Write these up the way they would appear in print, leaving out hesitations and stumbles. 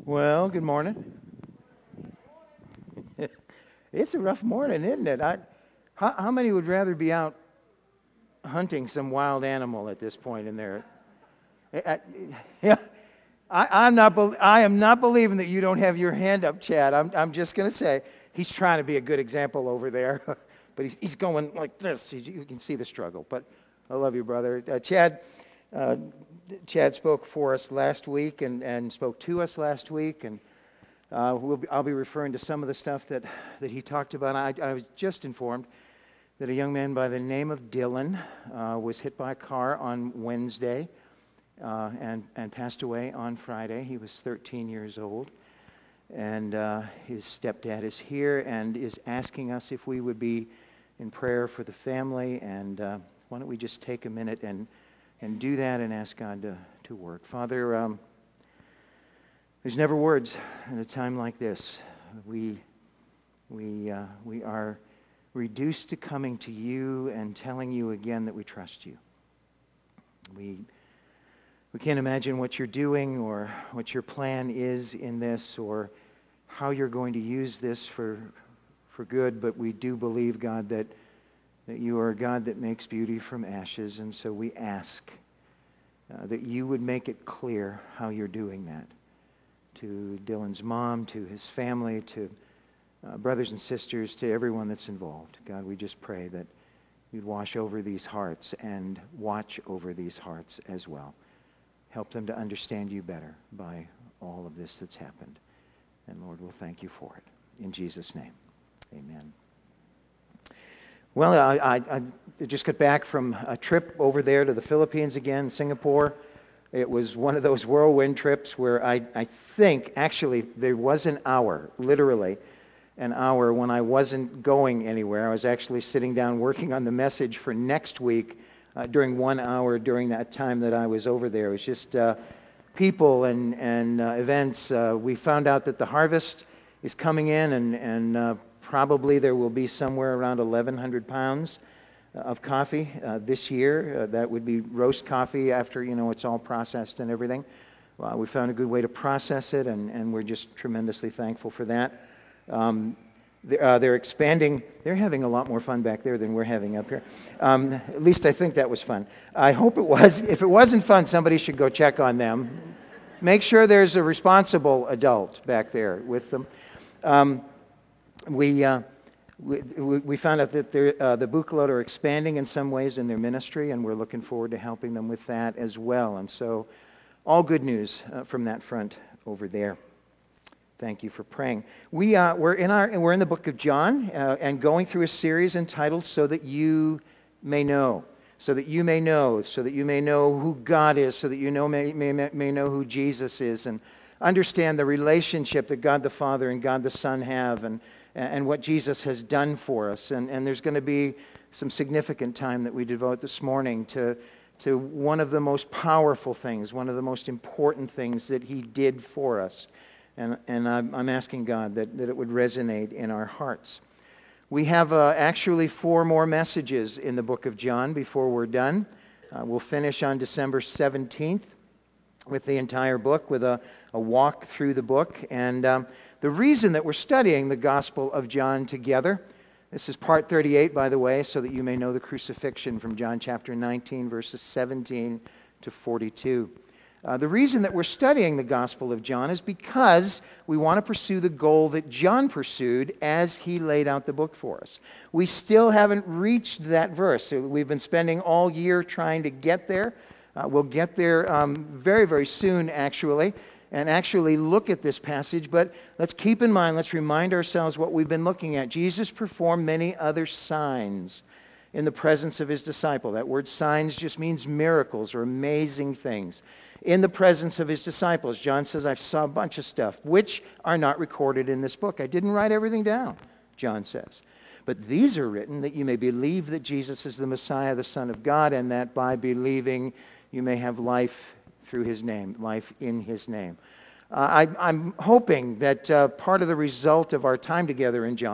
Well, good morning. It's a rough morning, isn't it? How many would rather be out hunting some wild animal at this point in their? Yeah, I am not believing that you don't have your hand up, Chad. I'm just going to say he's trying to be a good example over there, but he's going like this. You can see the struggle. But I love you, brother. Chad spoke for us last week and spoke to us last week, and I'll be referring to some of the stuff that he talked about. I was just informed that a young man by the name of Dylan was hit by a car on Wednesday and passed away on Friday. He was 13 years old, and his stepdad is here and is asking us if we would be in prayer for the family, and why don't we just take a minute and do that and ask God to work. Father, there's never words in a time like this. We are reduced to coming to you and telling you again that we trust you. We can't imagine what you're doing or what your plan is in this or how you're going to use this for good, but we do believe, God, that you are a God that makes beauty from ashes, and so we ask that you would make it clear how you're doing that to Dylan's mom, to his family, to brothers and sisters, to everyone that's involved. God, we just pray that you'd wash over these hearts and watch over these hearts as well. Help them to understand you better by all of this that's happened. And Lord, we'll thank you for it. In Jesus' name, amen. Well, I just got back from a trip over there to the Philippines again, Singapore. It was one of those whirlwind trips where I think, actually, there was an hour, literally an hour, when I wasn't going anywhere. I was actually sitting down working on the message for next week during 1 hour during that time that I was over there. It was just people and events. We found out that the harvest is coming in, and probably there will be somewhere around 1,100 pounds of coffee this year. That would be roast coffee after, it's all processed and everything. We found a good way to process it, and we're just tremendously thankful for that. They're expanding. They're having a lot more fun back there than we're having up here. At least I think that was fun. I hope it was. If it wasn't fun, somebody should go check on them. Make sure there's a responsible adult back there with them. We found out that the Bukalot are expanding in some ways in their ministry, and we're looking forward to helping them with that as well. And so, all good news from that front over there. Thank you for praying. We're in the book of John and going through a series entitled "So That You May Know," so that you may know, so that you may know who God is, so that you may know who Jesus is, and understand the relationship that God the Father and God the Son have, and what Jesus has done for us. And there's going to be some significant time that we devote this morning to one of the most powerful things, one of the most important things that he did for us. And I'm asking God that it would resonate in our hearts. We have actually 4 more messages in the book of John before we're done. We'll finish on December 17th with the entire book, with a walk through the book. And the reason that we're studying the Gospel of John together, this is part 38, by the way, so that you may know the crucifixion from John chapter 19, verses 17 to 42. The reason that we're studying the Gospel of John is because we want to pursue the goal that John pursued as he laid out the book for us. We still haven't reached that verse. So we've been spending all year trying to get there. We'll get there very, very soon, actually, and actually look at this passage. But let's keep in mind, let's remind ourselves what we've been looking at. Jesus performed many other signs in the presence of his disciple. That word signs just means miracles or amazing things. In the presence of his disciples, John says, I saw a bunch of stuff, which are not recorded in this book. I didn't write everything down, John says. But these are written that you may believe that Jesus is the Messiah, the Son of God, and that by believing you may have life through his name, life in his name. I'm hoping that part of the result of our time together in John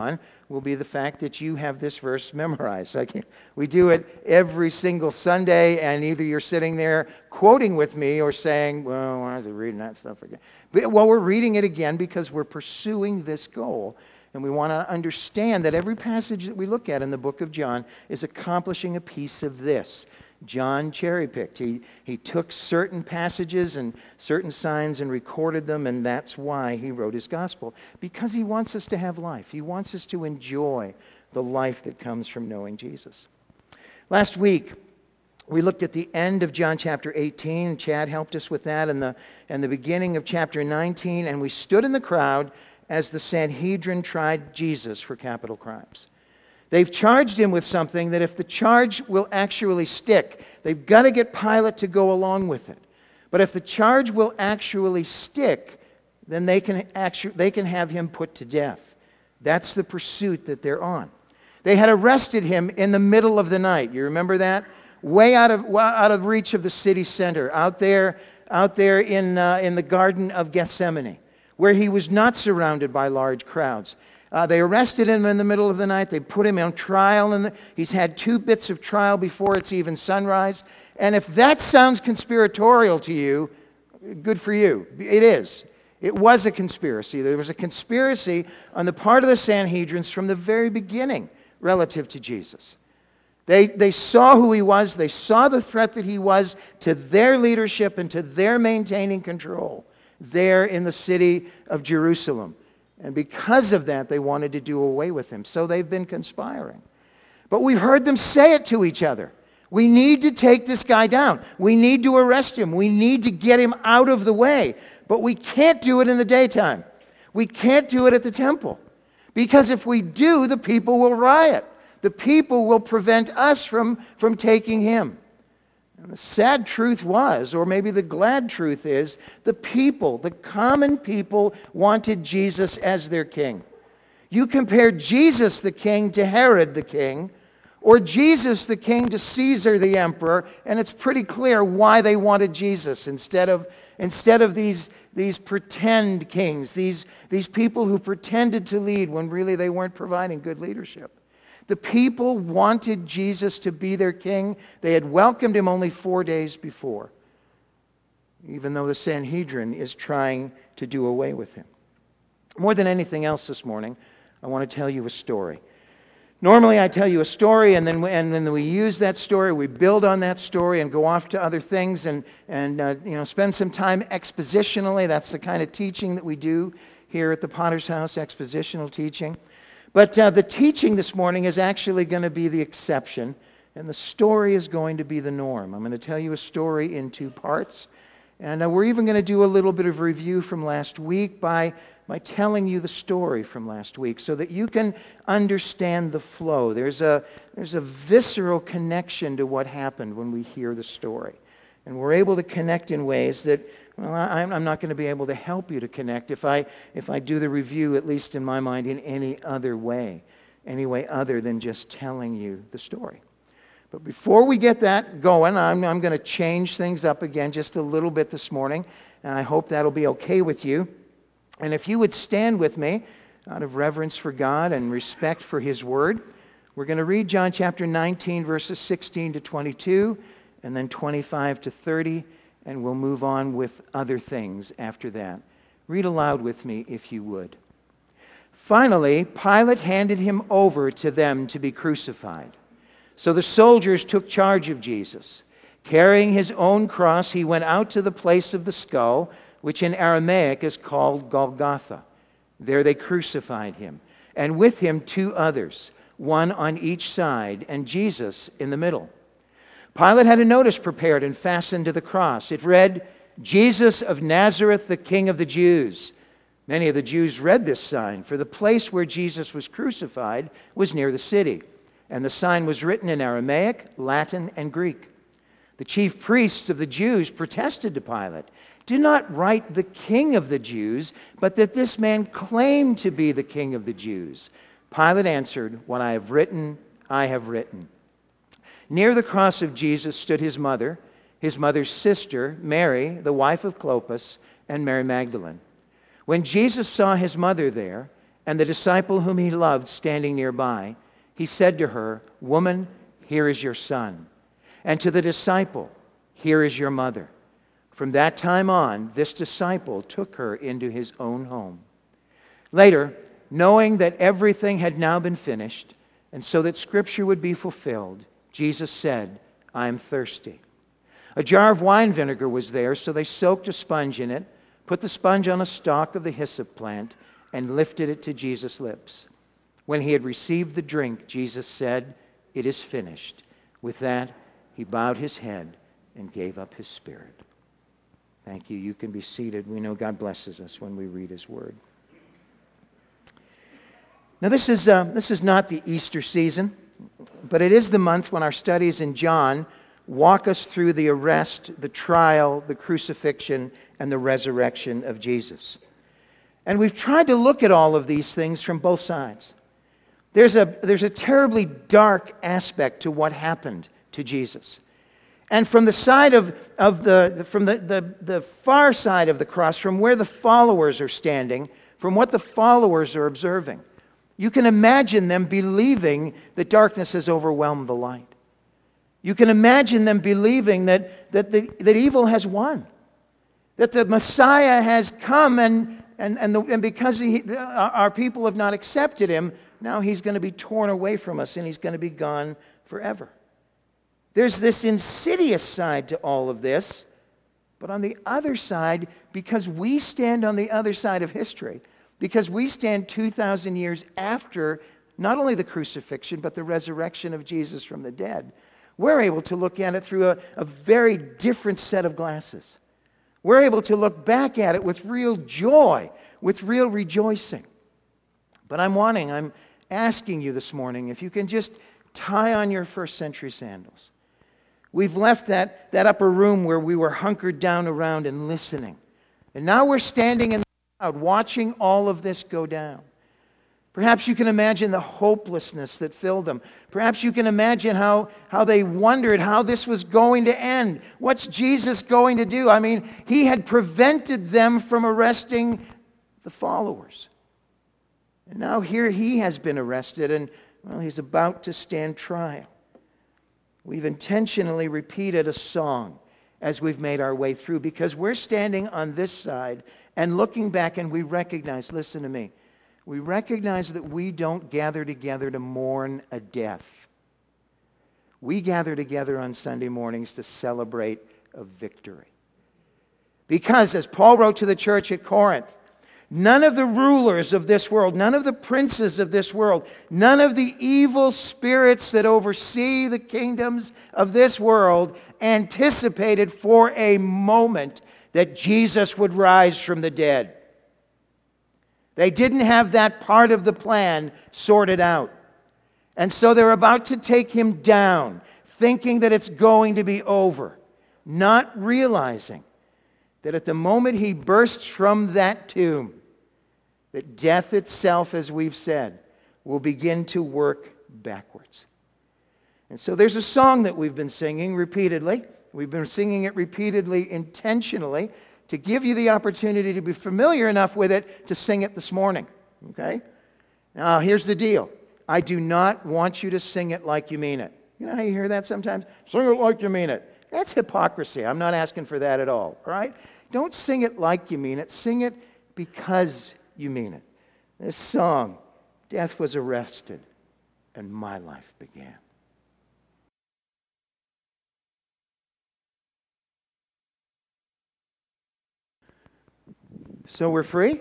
will be the fact that you have this verse memorized. We do it every single Sunday, and either you're sitting there quoting with me or saying, well, why is he reading that stuff again? Well, we're reading it again because we're pursuing this goal, and we want to understand that every passage that we look at in the book of John is accomplishing a piece of this. John cherry-picked. He took certain passages and certain signs and recorded them, and that's why he wrote his gospel. Because he wants us to have life. He wants us to enjoy the life that comes from knowing Jesus. Last week, we looked at the end of John chapter 18. Chad helped us with that, and the beginning of chapter 19, and we stood in the crowd as the Sanhedrin tried Jesus for capital crimes. They've charged him with something that if the charge will actually stick, they've got to get Pilate to go along with it. But if the charge will actually stick, then they can have him put to death. That's the pursuit that they're on. They had arrested him in the middle of the night. You remember that? Way out of reach of the city center, out there in the Garden of Gethsemane, where he was not surrounded by large crowds. They arrested him in the middle of the night. They put him on trial. And he's had 2 bits of trial before it's even sunrise. And if that sounds conspiratorial to you, good for you. It is. It was a conspiracy. There was a conspiracy on the part of the Sanhedrins from the very beginning relative to Jesus. They saw who he was. They saw the threat that he was to their leadership and to their maintaining control there in the city of Jerusalem. And because of that, they wanted to do away with him. So they've been conspiring. But we've heard them say it to each other. We need to take this guy down. We need to arrest him. We need to get him out of the way. But we can't do it in the daytime. We can't do it at the temple. Because if we do, the people will riot. The people will prevent us from taking him. And the sad truth was, or maybe the glad truth is, the people, the common people, wanted Jesus as their king. You compare Jesus the king to Herod the king, or Jesus the king to Caesar the emperor, and it's pretty clear why they wanted Jesus instead of these pretend kings, these people who pretended to lead when really they weren't providing good leadership. The people wanted Jesus to be their king. They had welcomed him only 4 days before, even though the Sanhedrin is trying to do away with him. More than anything else this morning, I want to tell you a story. Normally I tell you a story and then we use that story, we build on that story and go off to other things and spend some time expositionally. That's the kind of teaching that we do here at the Potter's House, expositional teaching. But the teaching this morning is actually going to be the exception, and the story is going to be the norm. I'm going to tell you a story in 2 parts, and we're even going to do a little bit of review from last week by telling you the story from last week so that you can understand the flow. There's a visceral connection to what happened when we hear the story, and we're able to connect in ways that, well, I'm not going to be able to help you to connect if I do the review, at least in my mind, in any way other than just telling you the story. But before we get that going, I'm going to change things up again just a little bit this morning, and I hope that'll be okay with you. And if you would stand with me out of reverence for God and respect for His Word, we're going to read John chapter 19, verses 16 to 22, and then 25 to 30, and we'll move on with other things after that. Read aloud with me if you would. Finally, Pilate handed him over to them to be crucified. So the soldiers took charge of Jesus. Carrying his own cross, he went out to the place of the skull, which in Aramaic is called Golgotha. There they crucified him, and with him 2 others, one on each side, and Jesus in the middle. Pilate had a notice prepared and fastened to the cross. It read, "Jesus of Nazareth, the King of the Jews." Many of the Jews read this sign, for the place where Jesus was crucified was near the city, and the sign was written in Aramaic, Latin, and Greek. The chief priests of the Jews protested to Pilate, "Do not write the King of the Jews, but that this man claimed to be the King of the Jews." Pilate answered, "What I have written, I have written." Near the cross of Jesus stood his mother's sister, Mary, the wife of Clopas, and Mary Magdalene. When Jesus saw his mother there, and the disciple whom he loved standing nearby, he said to her, "Woman, here is your son." And to the disciple, "Here is your mother." From that time on, this disciple took her into his own home. Later, knowing that everything had now been finished, and so that Scripture would be fulfilled, Jesus said, "I am thirsty." A jar of wine vinegar was there, so they soaked a sponge in it, put the sponge on a stalk of the hyssop plant, and lifted it to Jesus' lips. When he had received the drink, Jesus said, "It is finished." With that, he bowed his head and gave up his spirit. Thank you. You can be seated. We know God blesses us when we read his word. Now, this is not the Easter season, but it is the month when our studies in John walk us through the arrest, the trial, the crucifixion, and the resurrection of Jesus. And we've tried to look at all of these things from both sides. There's a terribly dark aspect to what happened to Jesus. And from the side of the far side of the cross, from where the followers are standing, from what the followers are observing, you can imagine them believing that darkness has overwhelmed the light. You can imagine them believing that evil has won, that the Messiah has come, and because our people have not accepted him, now he's going to be torn away from us and he's going to be gone forever. There's this insidious side to all of this, but on the other side, because we stand on the other side of history, because we stand 2,000 years after not only the crucifixion, but the resurrection of Jesus from the dead, we're able to look at it through a very different set of glasses. We're able to look back at it with real joy, with real rejoicing. But I'm asking you this morning, if you can just tie on your first century sandals. We've left that upper room where we were hunkered down around and listening. And now we're standing in the crowd watching all of this go down. Perhaps you can imagine the hopelessness that filled them. Perhaps you can imagine how they wondered how this was going to end. What's Jesus going to do? I mean, he had prevented them from arresting the followers. And now here he has been arrested and, well, he's about to stand trial. We've intentionally repeated a song as we've made our way through because we're standing on this side and looking back and we recognize, listen to me, we recognize that we don't gather together to mourn a death. We gather together on Sunday mornings to celebrate a victory. Because, as Paul wrote to the church at Corinth, none of the rulers of this world, none of the princes of this world, none of the evil spirits that oversee the kingdoms of this world anticipated for a moment that Jesus would rise from the dead. They didn't have that part of the plan sorted out. And so they're about to take him down, thinking that it's going to be over, not realizing that at the moment he bursts from that tomb, that death itself, as we've said, will begin to work backwards. And so there's a song that we've been singing repeatedly. We've been singing it repeatedly intentionally to give you the opportunity to be familiar enough with it to sing it this morning. Okay? Now, here's the deal. I do not want you to sing it like you mean it. You know how you hear that sometimes? Sing it like you mean it. That's hypocrisy. I'm not asking for that at all right? Don't sing it like you mean it. Sing it because you mean it. This song, death was arrested and my life began. So we're free?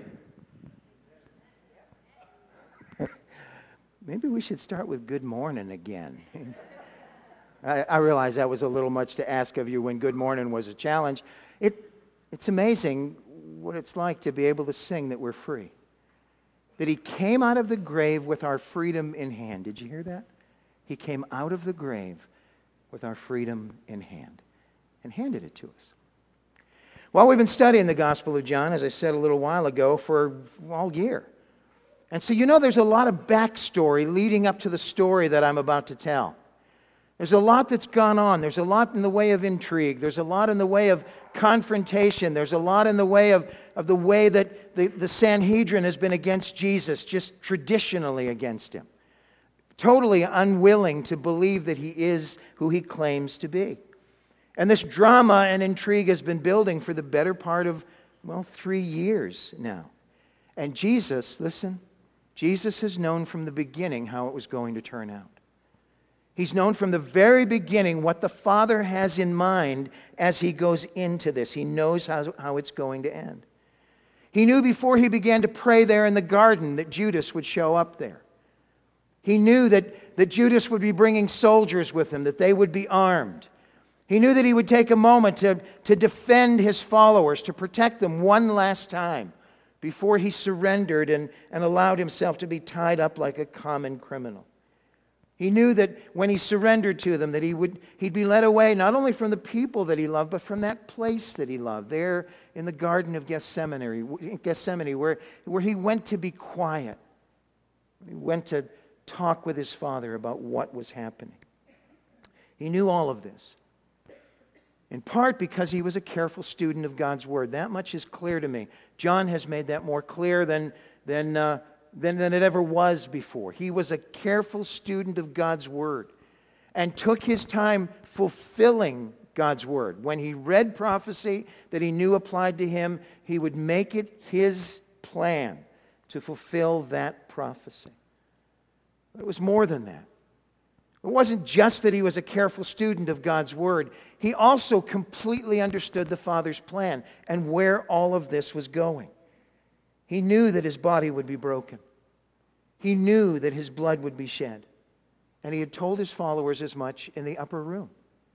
Maybe we should start with good morning again. I realize that was a little much to ask of you when good morning was a challenge. It's amazing what it's like to be able to sing that we're free. That he came out of the grave with our freedom in hand. Did you hear that? He came out of the grave with our freedom in hand and handed it to us. Well, we've been studying the Gospel of John, as I said a little while ago, for all year. And so there's a lot of backstory leading up to the story that I'm about to tell. There's a lot that's gone on. There's a lot in the way of intrigue. There's a lot in the way of confrontation. There's a lot in the way of of the way that the Sanhedrin has been against Jesus, just traditionally against him. Totally unwilling to believe that he is who he claims to be. And this drama and intrigue has been building for the better part of, 3 years now. And Jesus, listen, Jesus has known from the beginning how it was going to turn out. He's known from the very beginning what the Father has in mind as he goes into this. He knows how it's going to end. He knew before he began to pray there in the garden that Judas would show up there. He knew that Judas would be bringing soldiers with him, that they would be armed. He knew that he would take a moment to defend his followers, to protect them one last time before he surrendered and allowed himself to be tied up like a common criminal. He knew that when he surrendered to them, that he'd be led away not only from the people that he loved, but from that place that he loved, there in the Garden of Gethsemane, where he went to be quiet. He went to talk with his Father about what was happening. He knew all of this, in part because he was a careful student of God's Word. That much is clear to me. John has made that more clear than it ever was before. He was a careful student of God's Word and took his time fulfilling God's Word. When he read prophecy that he knew applied to him, he would make it his plan to fulfill that prophecy. But it was more than that. It wasn't just that he was a careful student of God's Word. He also completely understood the Father's plan and where all of this was going. He knew that his body would be broken. He knew that his blood would be shed. And he had told his followers as much in the upper room.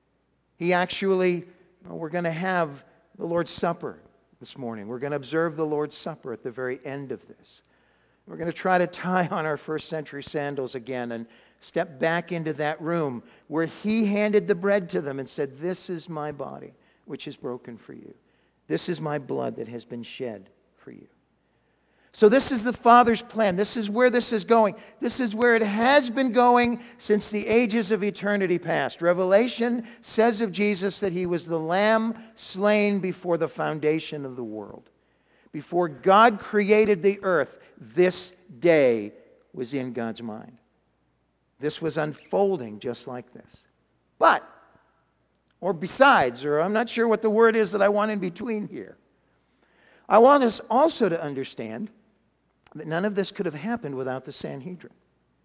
He actually, we're going to have the Lord's Supper this morning. We're going to observe the Lord's Supper at the very end of this. We're going to try to tie on our first century sandals again and step back into that room where he handed the bread to them and said, "This is my body, which is broken for you. This is my blood that has been shed for you." So this is the Father's plan. This is where this is going. This is where it has been going since the ages of eternity past. Revelation says of Jesus that he was the Lamb slain before the foundation of the world. Before God created the earth, this day was in God's mind. This was unfolding just like this. But, or besides, or I'm not sure what the word is that I want in between here. I want us also to understand that none of this could have happened without the Sanhedrin.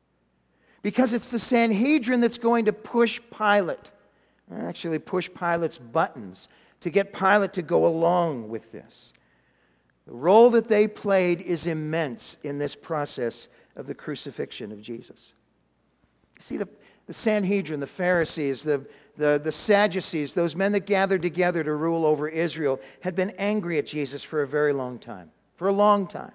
Because it's the Sanhedrin that's going to push Pilate, actually push Pilate's buttons, to get Pilate to go along with this. The role that they played is immense in this process of the crucifixion of Jesus. You see, the Sanhedrin, the Pharisees, the Sadducees, those men that gathered together to rule over Israel, had been angry at Jesus for a very long time. For a long time.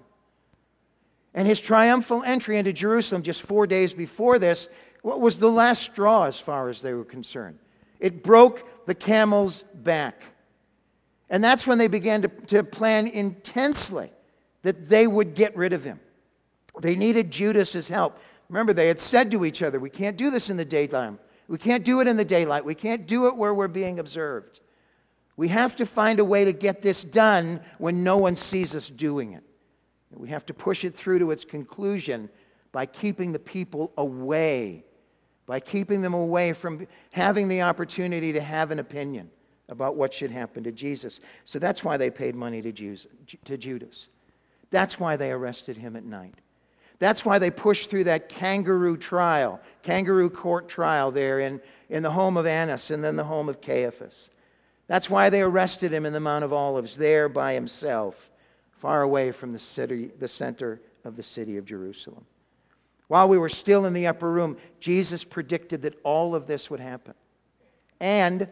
And his triumphal entry into Jerusalem just 4 days before this was the last straw as far as they were concerned. It broke the camel's back. And that's when they began to plan intensely that they would get rid of him. They needed Judas's help. Remember, they had said to each other, "We can't do this in the daytime. We can't do it in the daylight. We can't do it where we're being observed. We have to find a way to get this done when no one sees us doing it. We have to push it through to its conclusion by keeping the people away, by keeping them away from having the opportunity to have an opinion about what should happen to Jesus." So that's why they paid money to Judas. That's why they arrested him at night. That's why they pushed through that kangaroo court trial there in the home of Annas and then the home of Caiaphas. That's why they arrested him in the Mount of Olives, there by himself, far away from the center of the city of Jerusalem. While we were still in the upper room, Jesus predicted that all of this would happen. And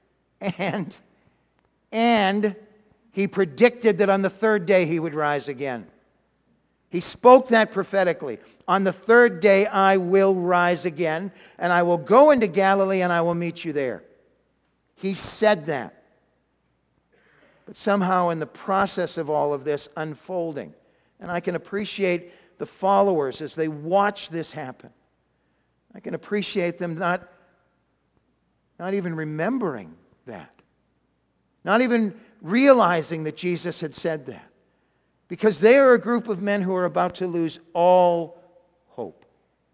he predicted that on the third day he would rise again. He spoke that prophetically. "On the third day I will rise again, and I will go into Galilee and I will meet you there." He said that. But somehow in the process of all of this unfolding, and I can appreciate the followers as they watch this happen. I can appreciate them not even remembering that. Not even realizing that Jesus had said that. because they are a group of men who are about to lose all hope.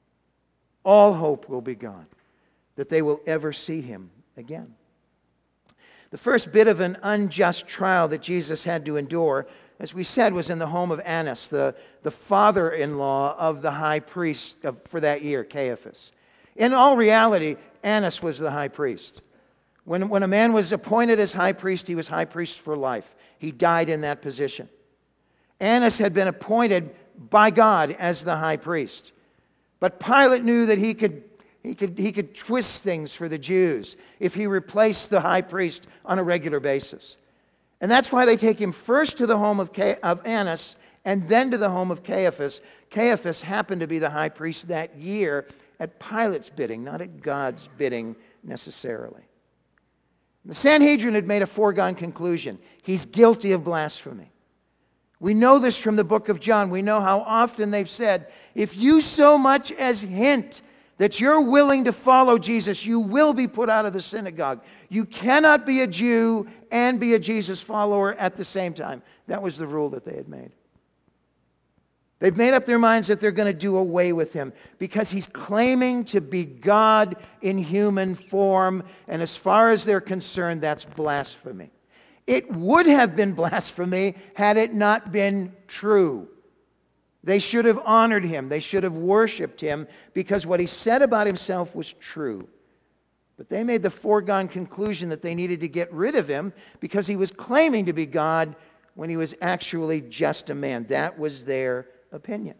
All hope will be gone, that they will ever see him again. The first bit of an unjust trial that Jesus had to endure, as we said, was in the home of Annas, the father-in-law of the high priest for that year, Caiaphas. In all reality, Annas was the high priest. When a man was appointed as high priest, he was high priest for life. He died in that position. Annas had been appointed by God as the high priest. But Pilate knew that he could twist things for the Jews if he replaced the high priest on a regular basis. And that's why they take him first to the home of Annas and then to the home of Caiaphas. Caiaphas happened to be the high priest that year at Pilate's bidding, not at God's bidding necessarily. The Sanhedrin had made a foregone conclusion. He's guilty of blasphemy. We know this from the book of John. We know how often they've said, if you so much as hint that you're willing to follow Jesus, you will be put out of the synagogue. You cannot be a Jew and be a Jesus follower at the same time. That was the rule that they had made. They've made up their minds that they're going to do away with him because he's claiming to be God in human form, and as far as they're concerned, that's blasphemy. It would have been blasphemy had it not been true. They should have honored him. They should have worshiped him because what he said about himself was true. But they made the foregone conclusion that they needed to get rid of him because he was claiming to be God when he was actually just a man. That was their opinion.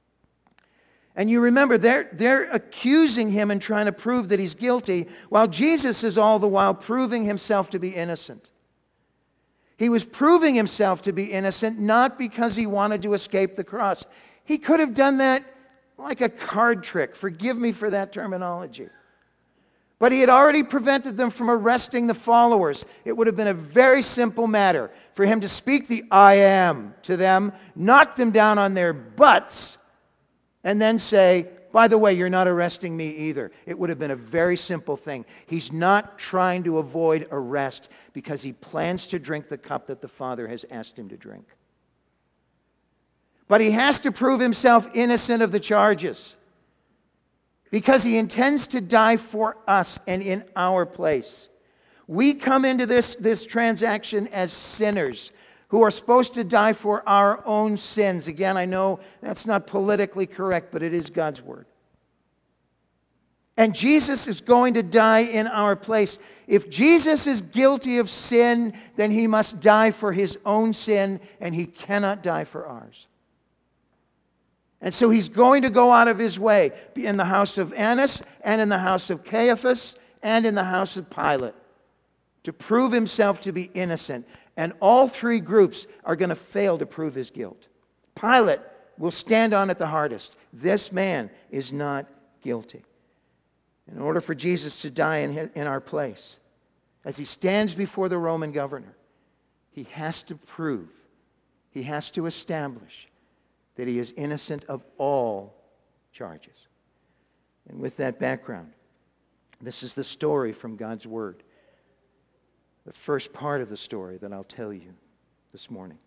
And you remember, they're accusing him and trying to prove that he's guilty, while Jesus is all the while proving himself to be innocent. He was proving himself to be innocent not because he wanted to escape the cross. He could have done that like a card trick. Forgive me for that terminology. But he had already prevented them from arresting the followers. It would have been a very simple matter for him to speak the I am to them, knock them down on their butts, and then say, by the way, you're not arresting me either. It would have been a very simple thing. He's not trying to avoid arrest because he plans to drink the cup that the Father has asked him to drink. But he has to prove himself innocent of the charges because he intends to die for us and in our place. We come into this transaction as sinners who are supposed to die for our own sins. Again, I know that's not politically correct, but it is God's word. And Jesus is going to die in our place. If Jesus is guilty of sin, then he must die for his own sin, and he cannot die for ours. And so he's going to go out of his way in the house of Annas and in the house of Caiaphas and in the house of Pilate to prove himself to be innocent. And all three groups are going to fail to prove his guilt. Pilate will stand on it the hardest. This man is not guilty. In order for Jesus to die in our place, as he stands before the Roman governor, he has to prove, he has to establish that he is innocent of all charges. And with that background, this is the story from God's Word. The first part of the story that I'll tell you this morning.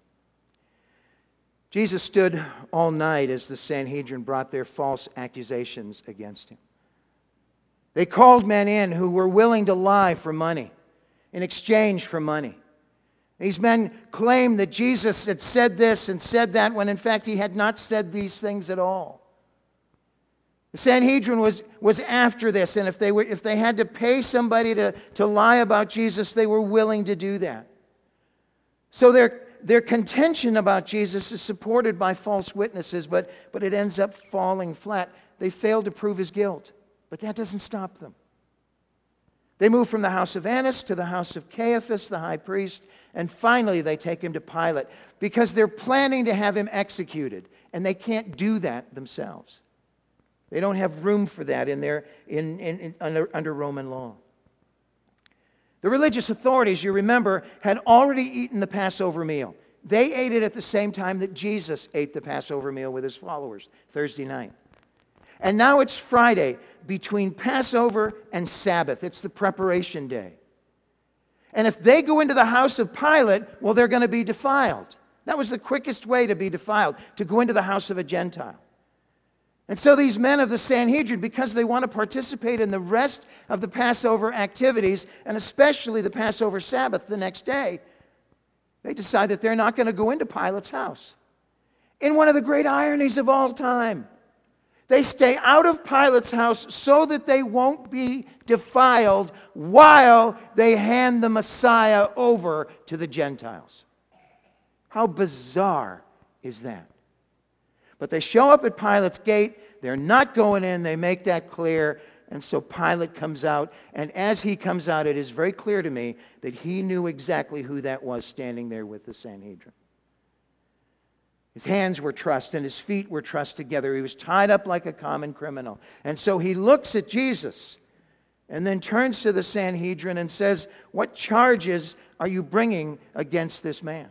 Jesus stood all night as the Sanhedrin brought their false accusations against him. They called men in who were willing to lie for money, in exchange for money. These men claimed that Jesus had said this and said that when in fact he had not said these things at all. The Sanhedrin was after this, and if they had to pay somebody to lie about Jesus, they were willing to do that. So their contention about Jesus is supported by false witnesses, but it ends up falling flat. They failed to prove his guilt, but that doesn't stop them. They move from the house of Annas to the house of Caiaphas, the high priest, and finally they take him to Pilate because they're planning to have him executed, and they can't do that themselves. They don't have room for that under Roman law. The religious authorities, you remember, had already eaten the Passover meal. They ate it at the same time that Jesus ate the Passover meal with his followers, Thursday night. And now it's Friday between Passover and Sabbath. It's the preparation day. And if they go into the house of Pilate, well, they're going to be defiled. That was the quickest way to be defiled, to go into the house of a Gentile. And so these men of the Sanhedrin, because they want to participate in the rest of the Passover activities, and especially the Passover Sabbath the next day, they decide that they're not going to go into Pilate's house. In one of the great ironies of all time, they stay out of Pilate's house so that they won't be defiled while they hand the Messiah over to the Gentiles. How bizarre is that? But they show up at Pilate's gate. They're not going in. They make that clear. And so Pilate comes out. And as he comes out, it is very clear to me that he knew exactly who that was standing there with the Sanhedrin. His hands were trussed and his feet were trussed together. He was tied up like a common criminal. And so he looks at Jesus and then turns to the Sanhedrin and says, "What charges are you bringing against this man?"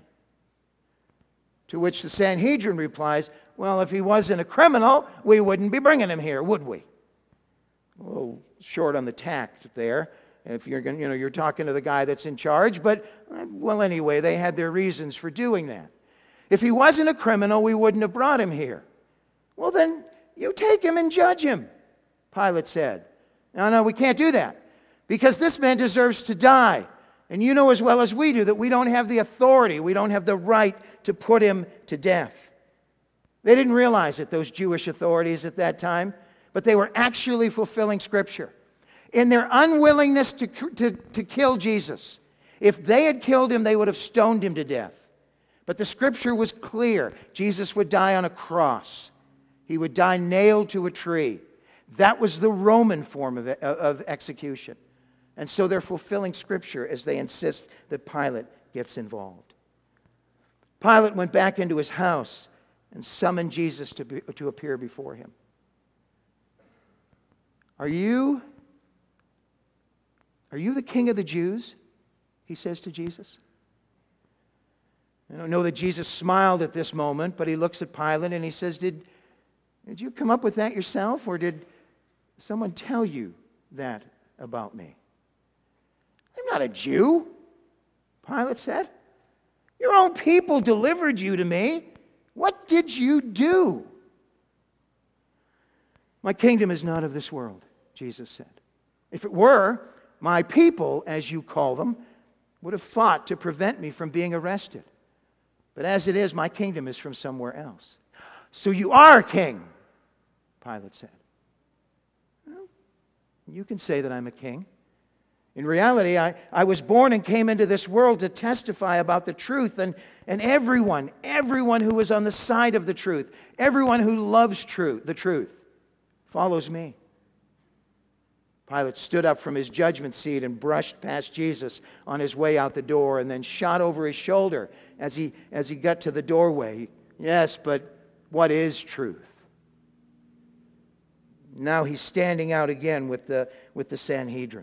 To which the Sanhedrin replies, "Well, if he wasn't a criminal, we wouldn't be bringing him here, would we?" A little short on the tact there. If you're talking to the guy that's in charge, but well, anyway, they had their reasons for doing that. If he wasn't a criminal, we wouldn't have brought him here. Well, then you take him and judge him, Pilate said. No, we can't do that because this man deserves to die. And you know as well as we do that we don't have the authority, we don't have the right to put him to death. They didn't realize it, those Jewish authorities at that time, but they were actually fulfilling Scripture. In their unwillingness to kill Jesus, if they had killed him, they would have stoned him to death. But the Scripture was clear. Jesus would die on a cross. He would die nailed to a tree. That was the Roman form of execution. And so they're fulfilling Scripture as they insist that Pilate gets involved. Pilate went back into his house and summoned Jesus to appear before him. Are you the king of the Jews? He says to Jesus. I don't know that Jesus smiled at this moment, but he looks at Pilate and he says, Did you come up with that yourself, or did someone tell you that about me? I'm not a Jew, Pilate said. Your own people delivered you to me. What did you do? My kingdom is not of this world, Jesus said. If it were, my people, as you call them, would have fought to prevent me from being arrested. But as it is, my kingdom is from somewhere else. So you are a king, Pilate said. Well, you can say that I'm a king. In reality, I was born and came into this world to testify about the truth, and everyone who is on the side of the truth, everyone who loves the truth, follows me. Pilate stood up from his judgment seat and brushed past Jesus on his way out the door and then shot over his shoulder as he got to the doorway. Yes, but what is truth? Now he's standing out again with the Sanhedrin.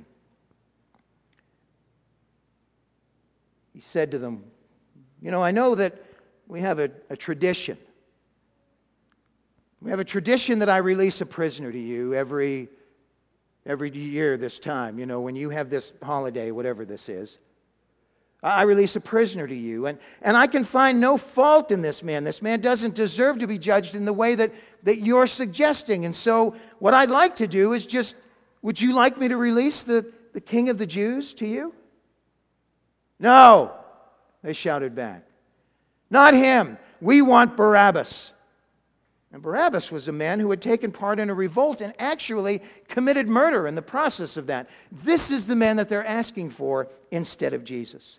He said to them, I know that we have a tradition. We have a tradition that I release a prisoner to you every year this time, when you have this holiday, whatever this is. I release a prisoner to you. And I can find no fault in this man. This man doesn't deserve to be judged in the way that you're suggesting. And so what I'd like to do is would you like me to release the King of the Jews to you? No, they shouted back. Not him. We want Barabbas. And Barabbas was a man who had taken part in a revolt and actually committed murder in the process of that. This is the man that they're asking for instead of Jesus.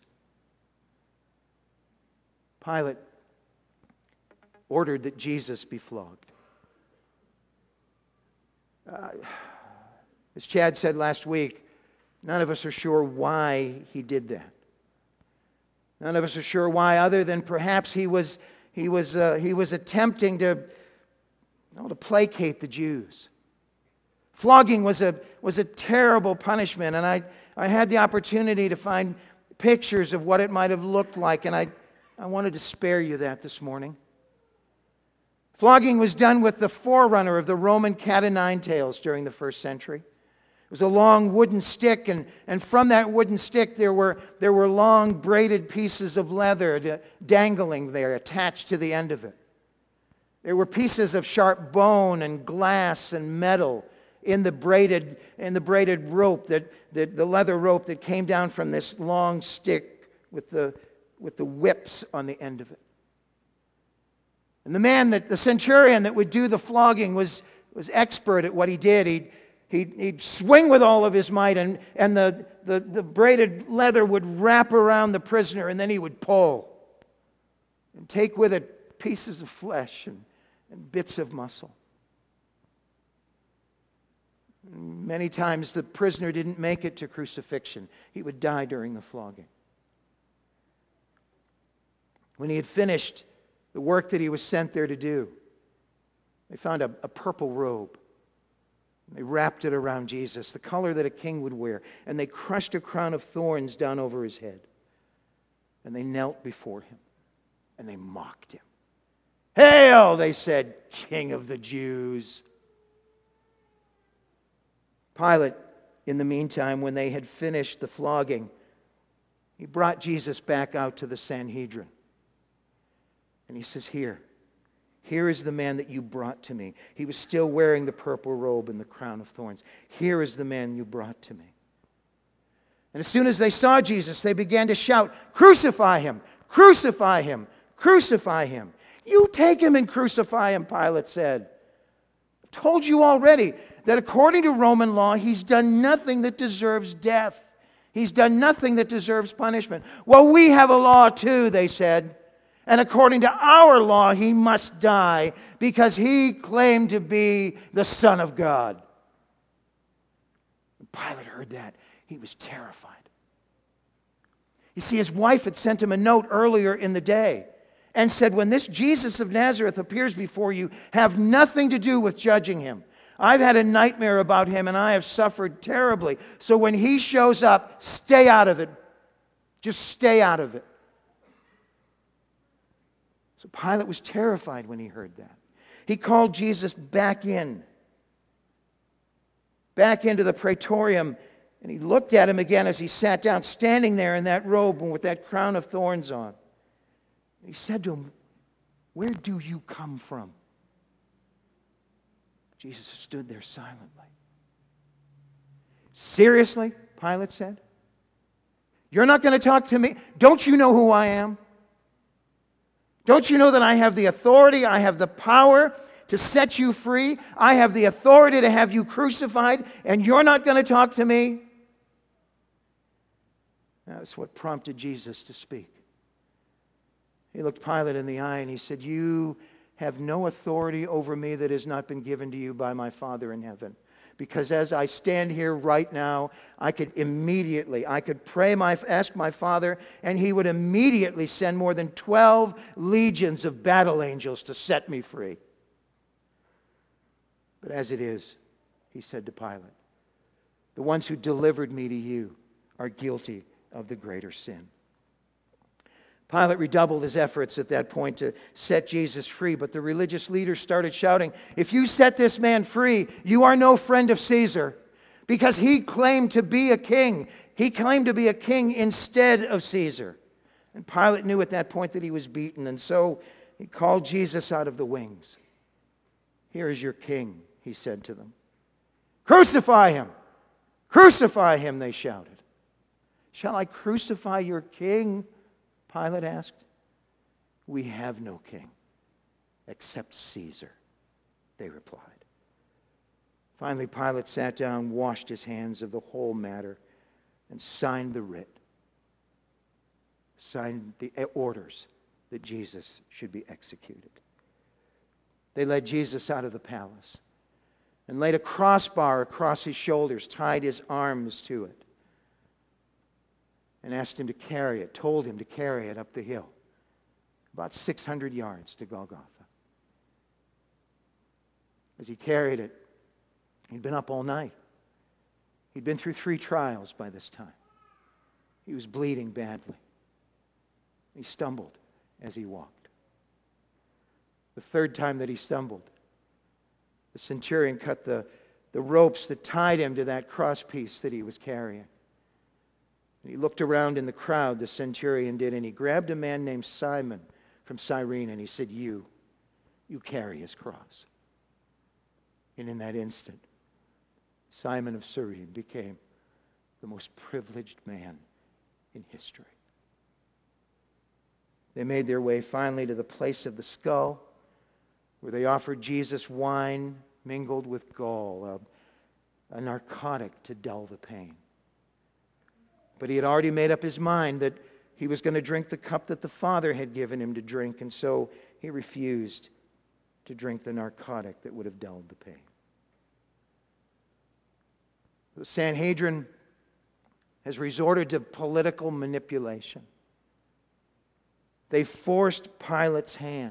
Pilate ordered that Jesus be flogged. As Chad said last week, none of us are sure why he did that. None of us are sure why, other than perhaps he was attempting to placate the Jews. Flogging was a terrible punishment, and I had the opportunity to find pictures of what it might have looked like, and I wanted to spare you that this morning. Flogging was done with the forerunner of the Roman cat-o'-nine tails during the first century. It was a long wooden stick, and from that wooden stick there were long braided pieces of leather dangling there, attached to the end of it. There were pieces of sharp bone and glass and metal in the braided rope, the leather rope that came down from this long stick with the whips on the end of it. And the centurion that would do the flogging was expert at what he did. He'd swing with all of his might, and the braided leather would wrap around the prisoner, and then he would pull and take with it pieces of flesh and bits of muscle. Many times the prisoner didn't make it to crucifixion. He would die during the flogging. When he had finished the work that he was sent there to do, they found a purple robe. They wrapped it around Jesus, the color that a king would wear, and they crushed a crown of thorns down over his head. And they knelt before him, and they mocked him. "Hail," they said, "King of the Jews." Pilate, in the meantime, when they had finished the flogging, he brought Jesus back out to the Sanhedrin. And he says, Here is the man that you brought to me. He was still wearing the purple robe and the crown of thorns. Here is the man you brought to me. And as soon as they saw Jesus, they began to shout, "Crucify him! Crucify him! Crucify him!" "You take him and crucify him," Pilate said. "I've told you already that according to Roman law, he's done nothing that deserves death. He's done nothing that deserves punishment." "Well, we have a law too," they said. "And according to our law, he must die because he claimed to be the Son of God." When Pilate heard that, he was terrified. You see, his wife had sent him a note earlier in the day and said, "When this Jesus of Nazareth appears before you, have nothing to do with judging him. I've had a nightmare about him and I have suffered terribly. So when he shows up, stay out of it. Just stay out of it." So Pilate was terrified when he heard that. He called Jesus back into the praetorium, and he looked at him again as he sat down, standing there in that robe and with that crown of thorns on. And he said to him, "Where do you come from?" Jesus stood there silently. "Seriously?" Pilate said. "You're not going to talk to me? Don't you know who I am? Don't you know that I have the authority, I have the power to set you free? I have the authority to have you crucified, and you're not going to talk to me?" That's what prompted Jesus to speak. He looked Pilate in the eye and he said, "You have no authority over me that has not been given to you by my Father in heaven. Because as I stand here right now, I could ask my Father, and he would immediately send more than 12 legions of battle angels to set me free. But as it is," he said to Pilate, "the ones who delivered me to you are guilty of the greater sin." Pilate redoubled his efforts at that point to set Jesus free, but the religious leaders started shouting, "If you set this man free, you are no friend of Caesar," because he claimed to be a king. He claimed to be a king instead of Caesar. And Pilate knew at that point that he was beaten, and so he called Jesus out of the wings. "Here is your king," he said to them. "Crucify him! Crucify him!" they shouted. "Shall I crucify your king?" Pilate asked. "We have no king except Caesar," they replied. Finally, Pilate sat down, washed his hands of the whole matter, and signed the writ, signed the orders that Jesus should be executed. They led Jesus out of the palace and laid a crossbar across his shoulders, tied his arms to it, and asked him to carry it, told him to carry it up the hill, about 600 yards to Golgotha. As he carried it, he'd been up all night. He'd been through 3 trials by this time. He was bleeding badly. He stumbled as he walked. The third time that he stumbled, the centurion cut the the ropes that tied him to that crosspiece that he was carrying. And he looked around in the crowd, the centurion did, and he grabbed a man named Simon from Cyrene, and he said, You carry his cross. And in that instant, Simon of Cyrene became the most privileged man in history. They made their way finally to the place of the skull, where they offered Jesus wine mingled with gall, a narcotic to dull the pain. But he had already made up his mind that he was going to drink the cup that the Father had given him to drink, and so he refused to drink the narcotic that would have dulled the pain. The Sanhedrin has resorted to political manipulation. They forced Pilate's hand.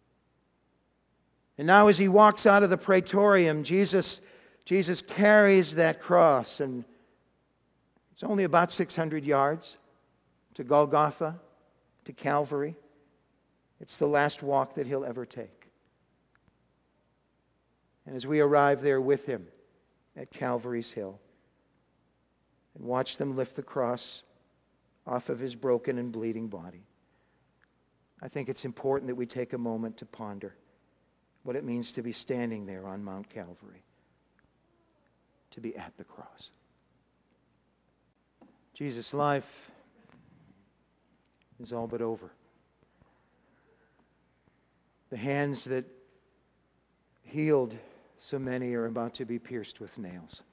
And now as he walks out of the praetorium, Jesus carries that cross, and it's only about 600 yards to Golgotha, to Calvary. It's the last walk that he'll ever take. And as we arrive there with him at Calvary's Hill and watch them lift the cross off of his broken and bleeding body, I think it's important that we take a moment to ponder what it means to be standing there on Mount Calvary, to be at the cross. Jesus' life is all but over. The hands that healed so many are about to be pierced with nails.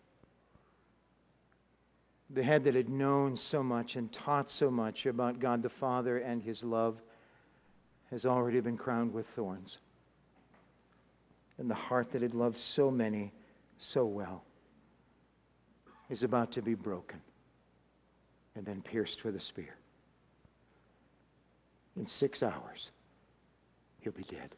The head that had known so much and taught so much about God the Father and His love has already been crowned with thorns. And the heart that had loved so many so well is about to be broken and then pierced with a spear. In 6 hours, he'll be dead.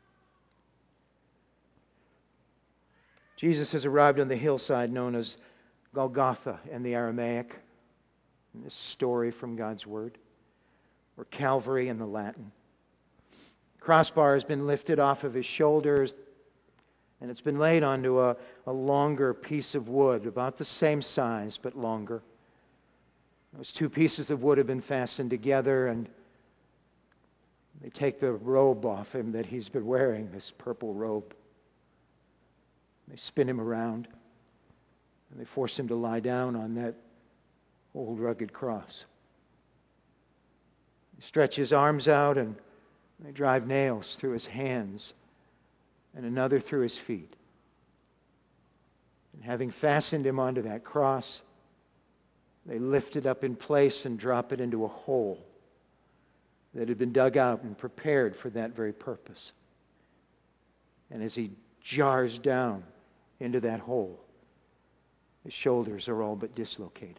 Jesus has arrived on the hillside known as Golgotha in the Aramaic, in this story from God's Word, or Calvary in the Latin. Crossbar has been lifted off of his shoulders, and it's been laid onto a longer piece of wood, about the same size but longer. Those two pieces of wood have been fastened together, and they take the robe off him that he's been wearing, this purple robe. They spin him around, and they force him to lie down on that old rugged cross. They stretch his arms out, and they drive nails through his hands and another through his feet. And having fastened him onto that cross, they lift it up in place and drop it into a hole that had been dug out and prepared for that very purpose. And as he jars down into that hole, his shoulders are all but dislocated.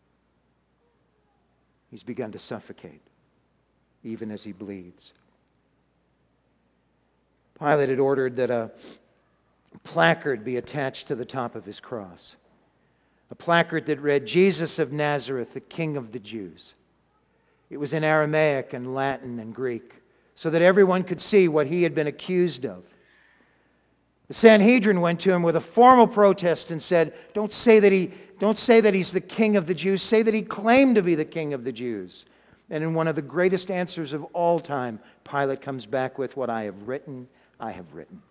He's begun to suffocate, even as he bleeds. Pilate had ordered that a placard be attached to the top of his cross. A placard that read, Jesus of Nazareth, the King of the Jews. It was in Aramaic and Latin and Greek, so that everyone could see what he had been accused of. The Sanhedrin went to him with a formal protest and said, don't say that he's the King of the Jews, say that he claimed to be the King of the Jews. And in one of the greatest answers of all time, Pilate comes back with, what I have written, I have written.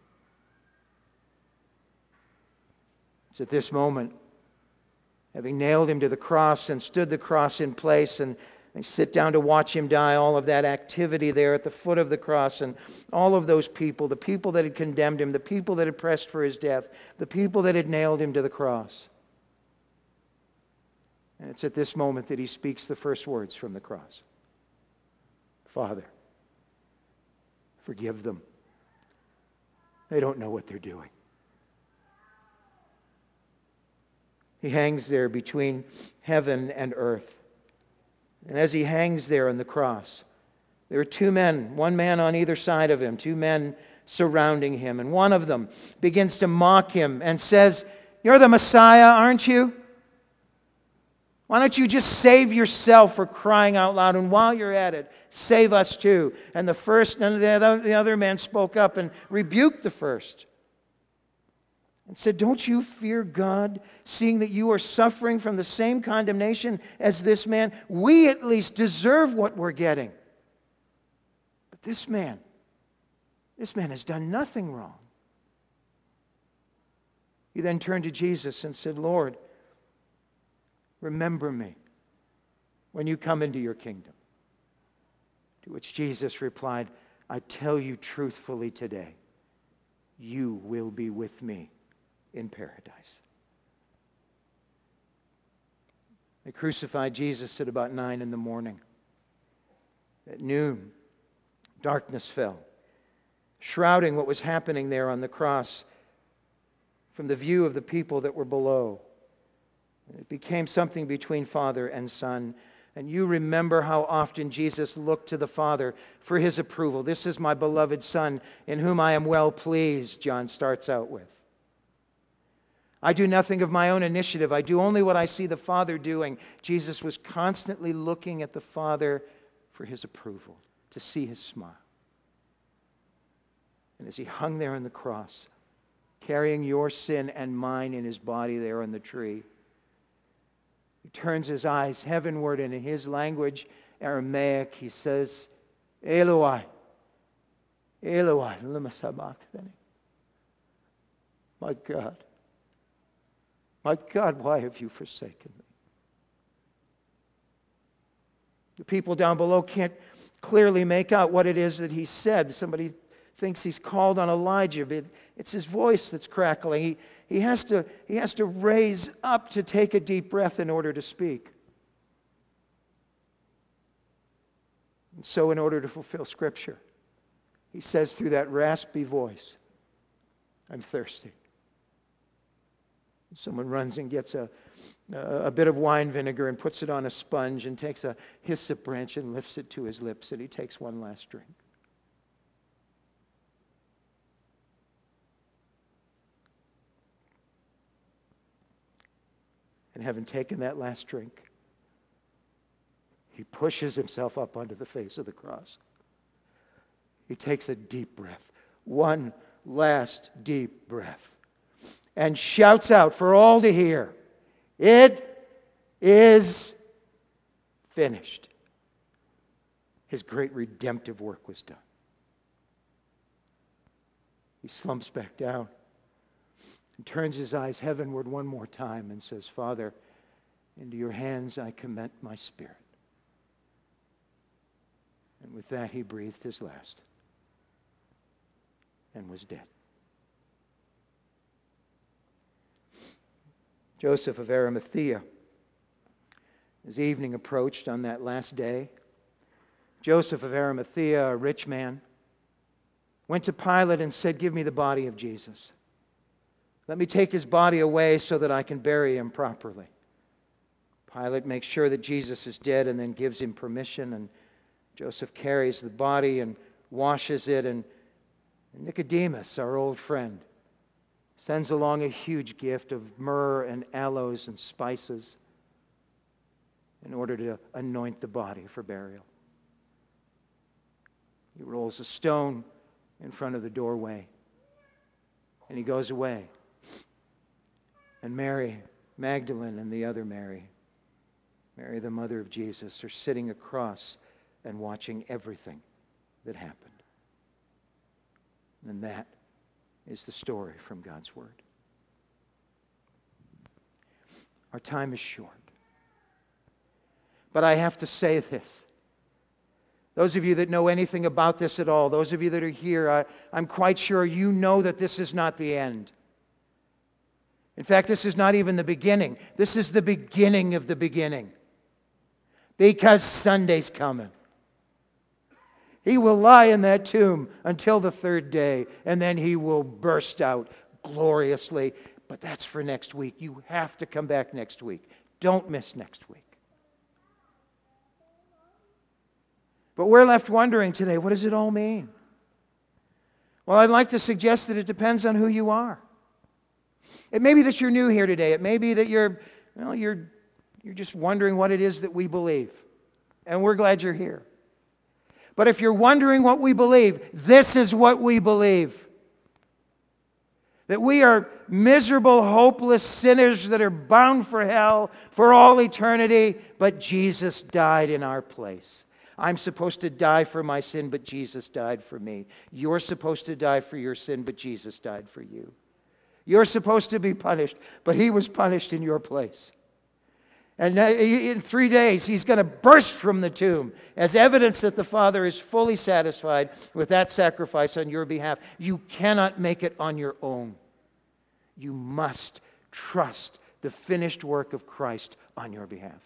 It's at this moment, having nailed him to the cross and stood the cross in place, and they sit down to watch him die, all of that activity there at the foot of the cross, and all of those people, the people that had condemned him, the people that had pressed for his death, the people that had nailed him to the cross. And it's at this moment that he speaks the first words from the cross. Father, forgive them. They don't know what they're doing. He hangs there between heaven and earth. And as he hangs there on the cross, there are two men, one man on either side of him, two men surrounding him. And one of them begins to mock him and says, "You're the Messiah, aren't you? Why don't you just save yourself for crying out loud? And while you're at it, save us too." And the other man spoke up and rebuked the first. and said, "Don't you fear God, seeing that you are suffering from the same condemnation as this man? We at least deserve what we're getting. But this man has done nothing wrong." He then turned to Jesus and said, "Lord, remember me when you come into your kingdom." To which Jesus replied, "I tell you truthfully today, you will be with me in paradise." They crucified Jesus at about 9 in the morning. At noon, darkness fell, shrouding what was happening there on the cross from the view of the people that were below. It became something between Father and Son. And you remember how often Jesus looked to the Father for his approval. "This is my beloved Son, in whom I am well pleased," John starts out with. "I do nothing of my own initiative. I do only what I see the Father doing." Jesus was constantly looking at the Father for his approval, to see his smile. And as he hung there on the cross, carrying your sin and mine in his body there on the tree, he turns his eyes heavenward, and in his language, Aramaic, he says, "Eloi, Eloi, lema sabachthani." My God, why have you forsaken me?" The people down below can't clearly make out what it is that he said. Somebody thinks he's called on Elijah, but it's his voice that's crackling. He has to raise up to take a deep breath in order to speak. And so in order to fulfill Scripture, he says through that raspy voice, "I'm thirsty." Someone runs and gets a bit of wine vinegar and puts it on a sponge and takes a hyssop branch and lifts it to his lips, and he takes one last drink. And having taken that last drink, he pushes himself up onto the face of the cross. He takes a deep breath, one last deep breath, and shouts out for all to hear, "It is finished." His great redemptive work was done. He slumps back down and turns his eyes heavenward one more time and says, "Father, into your hands I commit my spirit." And with that, he breathed his last and was dead. Joseph of Arimathea, as evening approached on that last day, Joseph of Arimathea, a rich man, went to Pilate and said, "Give me the body of Jesus. Let me take his body away so that I can bury him properly." Pilate makes sure that Jesus is dead and then gives him permission, and Joseph carries the body and washes it, and Nicodemus, our old friend, sends along a huge gift of myrrh and aloes and spices in order to anoint the body for burial. He rolls a stone in front of the doorway, and he goes away. And Mary Magdalene and the other Mary, Mary the mother of Jesus, are sitting across and watching everything that happened. And that is the story from God's Word. Our time is short. But I have to say this. Those of you that know anything about this at all, those of you that are here, I'm quite sure you know that this is not the end. In fact, this is not even the beginning. This is the beginning of the beginning. Because Sunday's coming. He will lie in that tomb until the third day, and then he will burst out gloriously. But that's for next week. You have to come back next week. Don't miss next week. But we're left wondering today, what does it all mean? Well, I'd like to suggest that it depends on who you are. It may be that you're new here today. It may be that you're just wondering what it is that we believe. And we're glad you're here. But if you're wondering what we believe, this is what we believe. That we are miserable, hopeless sinners that are bound for hell for all eternity, but Jesus died in our place. I'm supposed to die for my sin, but Jesus died for me. You're supposed to die for your sin, but Jesus died for you. You're supposed to be punished, but He was punished in your place. And in 3 days, He's going to burst from the tomb as evidence that the Father is fully satisfied with that sacrifice on your behalf. You cannot make it on your own. You must trust the finished work of Christ on your behalf.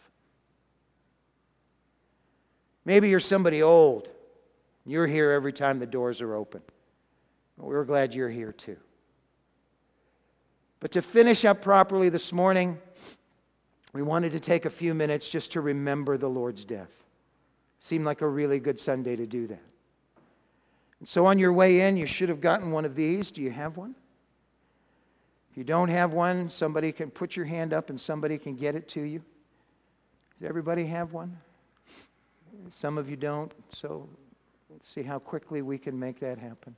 Maybe you're somebody old. You're here every time the doors are open. We're glad you're here too. But to finish up properly this morning, we wanted to take a few minutes just to remember the Lord's death. Seemed like a really good Sunday to do that. And so on your way in, you should have gotten one of these. Do you have one? If you don't have one, somebody can put your hand up and somebody can get it to you. Does everybody have one? Some of you don't, so let's see how quickly we can make that happen.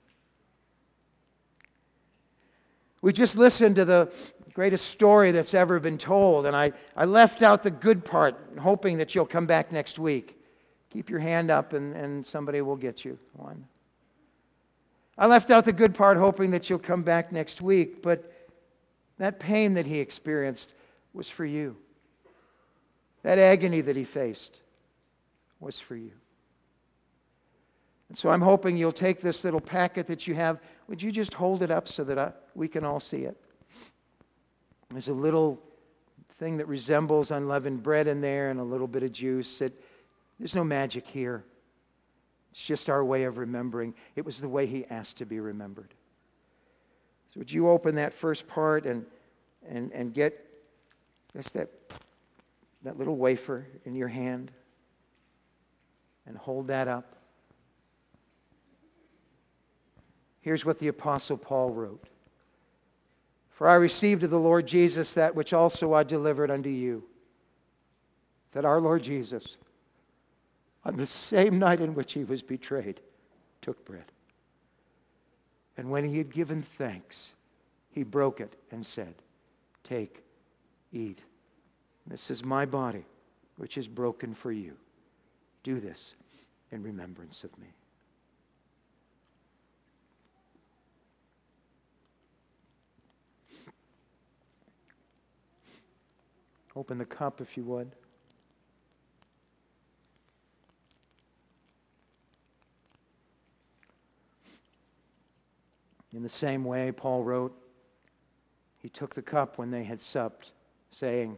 We just listened to the greatest story that's ever been told, and I left out the good part, hoping that you'll come back next week. Keep your hand up and somebody will get you one. I left out the good part, hoping that you'll come back next week, but that pain that he experienced was for you. That agony that he faced was for you. And so I'm hoping you'll take this little packet that you have. Would you just hold it up so that we can all see it? There's a little thing that resembles unleavened bread in there and a little bit of juice. There's no magic here. It's just our way of remembering. It was the way he asked to be remembered. So would you open that first part and get just that little wafer in your hand and hold that up. Here's what the Apostle Paul wrote. For I received of the Lord Jesus that which also I delivered unto you, that our Lord Jesus, on the same night in which he was betrayed, took bread. And when he had given thanks, he broke it and said, Take, eat. This is my body, which is broken for you. Do this in remembrance of me. Open the cup if you would. In the same way, Paul wrote, he took the cup when they had supped, saying,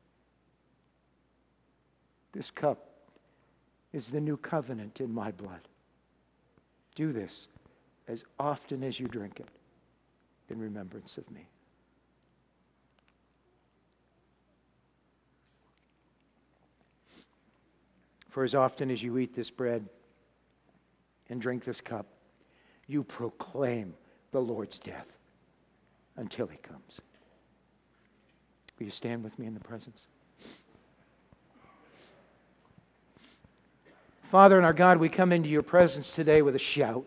This cup is the new covenant in my blood. Do this as often as you drink it in remembrance of me. For as often as you eat this bread and drink this cup, you proclaim the Lord's death until he comes. Will you stand with me in the presence? Father and our God, we come into your presence today with a shout.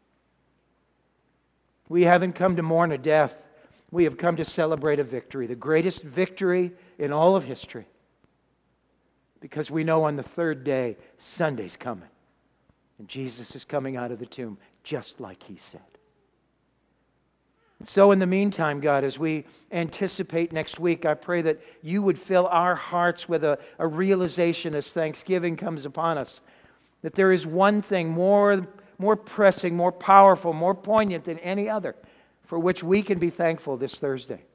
We haven't come to mourn a death. We have come to celebrate a victory, the greatest victory in all of history. Because we know on the third day, Sunday's coming. And Jesus is coming out of the tomb, just like he said. And so in the meantime, God, as we anticipate next week, I pray that you would fill our hearts with a realization as Thanksgiving comes upon us, that there is one thing more pressing, more powerful, more poignant than any other, for which we can be thankful this Thursday.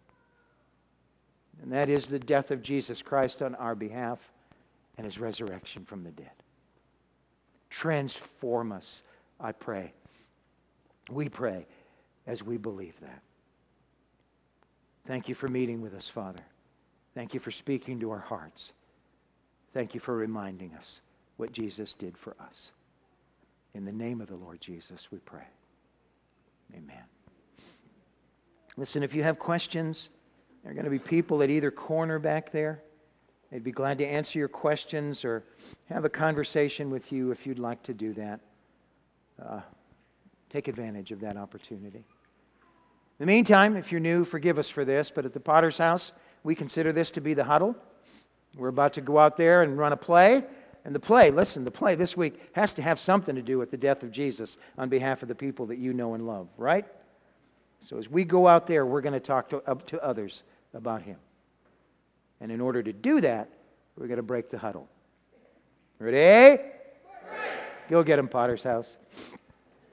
And that is the death of Jesus Christ on our behalf and his resurrection from the dead. Transform us, I pray. We pray as we believe that. Thank you for meeting with us, Father. Thank you for speaking to our hearts. Thank you for reminding us what Jesus did for us. In the name of the Lord Jesus, we pray. Amen. Listen, if you have questions, there are going to be people at either corner back there. They'd be glad to answer your questions or have a conversation with you if you'd like to do that. Take advantage of that opportunity. In the meantime, if you're new, forgive us for this, but at the Potter's House, we consider this to be the huddle. We're about to go out there and run a play. And the play this week has to have something to do with the death of Jesus on behalf of the people that you know and love, right? So as we go out there, we're going to talk to others about him. And in order to do that, we're going to break the huddle. Ready? Go get him, Potter's House.